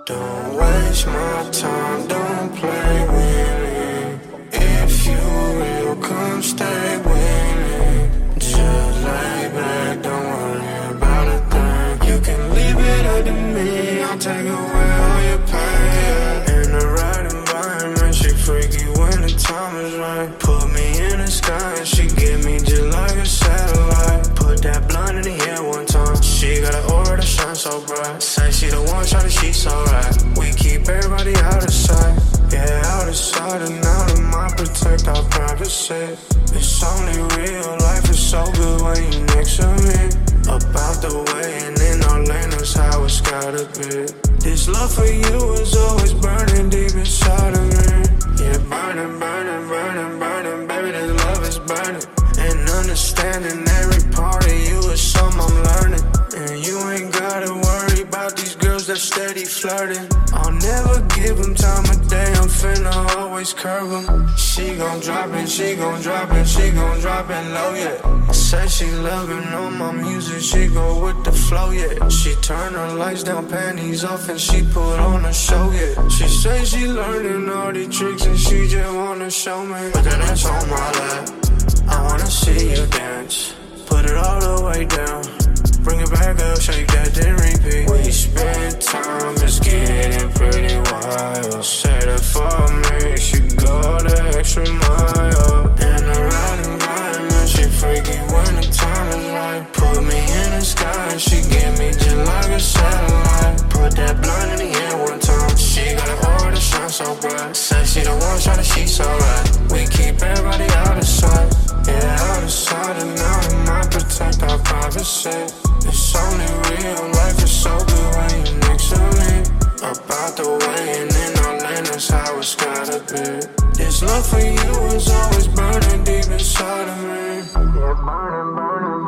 Don't waste my time, don't play with me. If you real, come stay with me. Just lay back, don't worry about a thing. You can leave it up to me, I'll take away all your pain. In the right environment, she freaky when the time is right. Put me in the sky and she get me just like a satellite. Put that blunt in the air one time, she got an aura that shine so bright. Say she the one, shawty, she so right. We keep everybody out of sight, yeah, out of sight and out of mind. Protect our privacy. It's only real, life is so good when you next to me. About the way and in our lane, that's how it's gotta be. This love for you is always burning deep inside of me. Yeah, burning, burning, burning, burning, baby, this love is burning. And understanding every part of you is something I'm learning. And you ain't gotta worry about these girls that steady flirting. I'll never give them time of day, I'm finna always curve them. She gon' drop it, she gon' drop it, she gon' drop it low, yeah. I say she loving on my music, she go with the flow, yeah. She turn her lights down, panties off, and she put on a show, yeah. She say she learning all these tricks and she just wanna show me. Put that ass on my lap, I wanna see you dance. Put it all the way down, bring it back up, shake that, then repeat. We spend time, it's getting pretty wild. Say that for me, she go the extra mile. In the right environment, she freaky when the time is right. Put me in the sky and she get me just like a satellite. Put that blunt in the air one time, she got an aura that shine so bright. Say she the one, shawty, she so right. We keep everybody out of sight, yeah, out of sight and out of mind. Protect our privacy. It's only real, life is so good when you're next to me. About the way and in our lane, that's how it's gotta be. This love for you is always burning deep inside of me. Yeah, burning, burning,